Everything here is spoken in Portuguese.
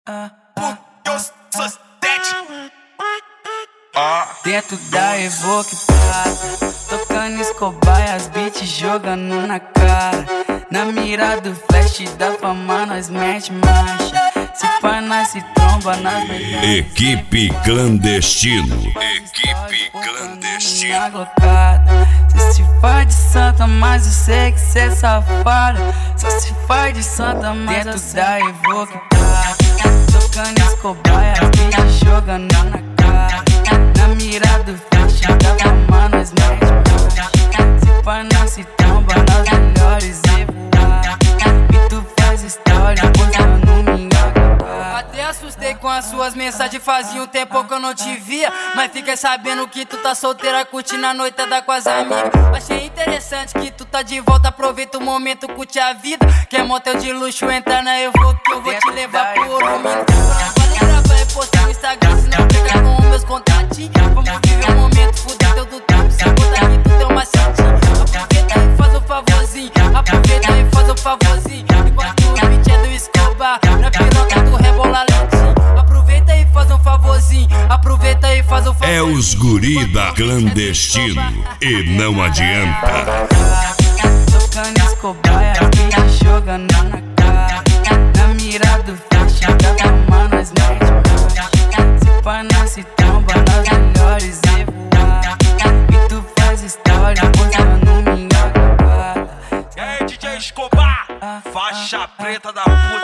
Dentro da Evoque Prata, tocando Escobar e as beats jogando na cara. Na mira do flash da fama nós mete marcha. Se pá nós se tromba nas melhores. Equipe Clandestino. Equipe Clandestino. Cê se faz de santa, mas eu sei que cê é safada. Só se faz de santa, mas dentro da Evoque Prata, tocando Escobar e as beats jogando na cara. Na mira do flash da fama nós mete marcha. Se pá nós se tromba nas melhores e voar. E tu faz história postando minha. Até assustei com as suas mensagens, fazia um tempo que eu não te via. Mas fiquei sabendo que tu tá solteira, curtindo a noitada com as amigas. Achei interessante que tu tá de volta, aproveita o momento, curte a vida. Quer motel de luxo, entra na Evoque que eu vou te levar pro ouro mino. Vale gravar e postar no Instagram, se não pegar com os meus contatinhos. Vamos viver o momento, fuder teu do tempo, se botar aqui tu tem uma setinha. Aproveita e faz o favorzinho, aproveita e faz o favorzinho. Enquanto o beat é do Escobar, na piroca do rebola lentinho. Aproveita e faz um favorzinho, aproveita e faz o favorzinho. É os guri da Clandestino e não adianta. Tocando Escobar e as beats jogando na cara. Na mira do flash da fama nós mete marcha. Se pá nós se tromba nas melhores e voar. E tu faz história postando minha cagada. E aí, DJ Escobar, faixa preta da puta.